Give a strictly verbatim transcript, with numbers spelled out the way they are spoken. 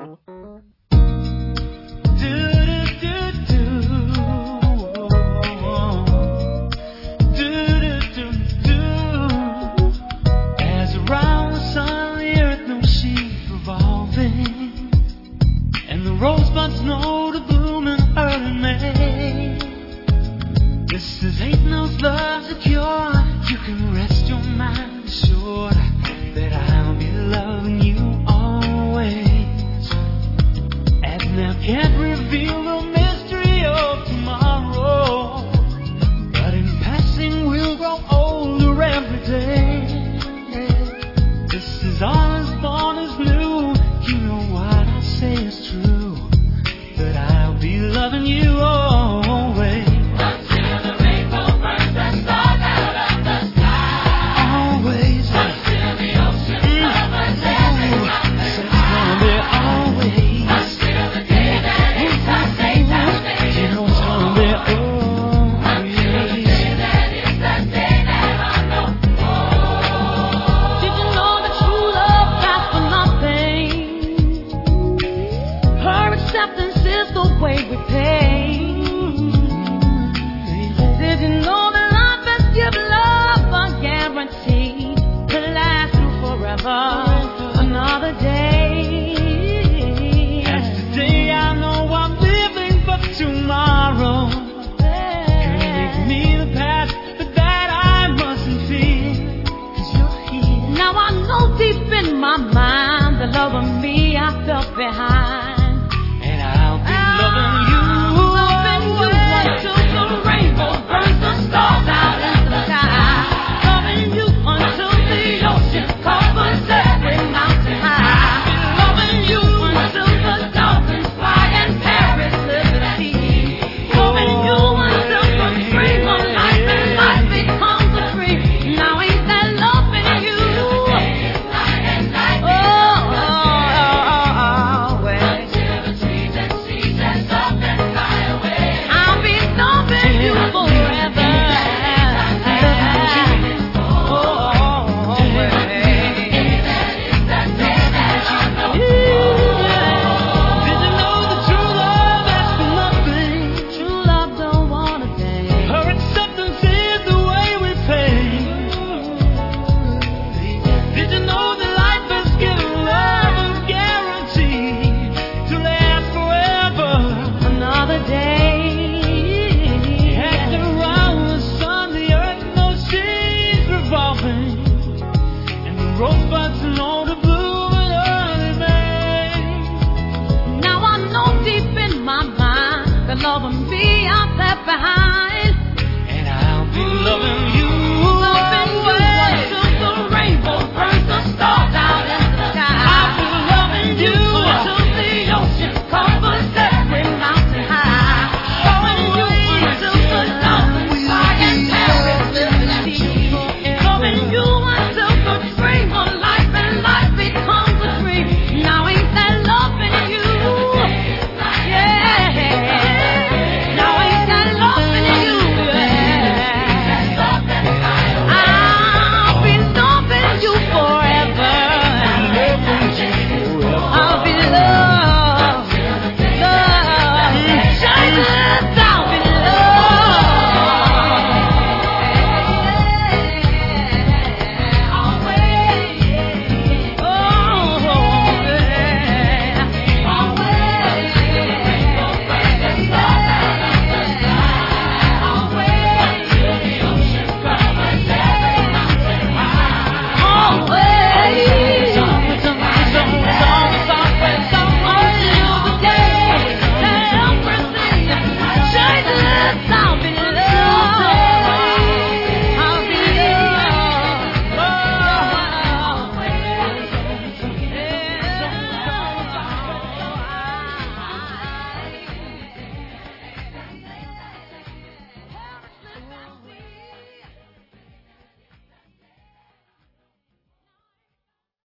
Rosebuds know to bloom in early May. This is ain't no love secure. You can rest your mind assured that I'll be loving you always. And now can't reveal the mystery of tomorrow, but in passing we'll grow older every day. This is all as born as new. You know what I say is true. Loving you always. Until the rainbow burns the stars out of the sky. Always. Until the ocean covers every mountain It's gonna be always. Until the day that it's our day that made You know it's gonna be always. Until the day that it's the day that I know. Did you know that true love lasts for nothing? Her acceptance is the way we pay. Did you know that life has given love a guarantee to last through forever? Another day. As today I know I'm living for tomorrow. Could make me the past, but that I mustn't fear. 'Cause you're here. Now I know deep in my mind the love of me I felt behind. And I'll be loving you. Loving you until the rainbow burns the stars out in the sky. Loving you until the ocean covers every mountain high. Loving you until the dolphins fly and Paris live at sea. Loving you until the spring of life and life becomes a tree. Now ain't that loving you? Night and night. Oh, oh, oh, oh, well. Until the trees and seasons up and fly away. I'll be loving you forever. Oh, oh, oh, well. Did you know that true love asks for nothing? True love don't want a day. Her acceptance is the way we pay. Did you know that life has given love a guarantee to last forever? Another day. And around the sun, the earth knows she's revolving, and the rosebuds know to bloom in early May. Now I know deep in my mind the love of me I left behind. And I'll be loving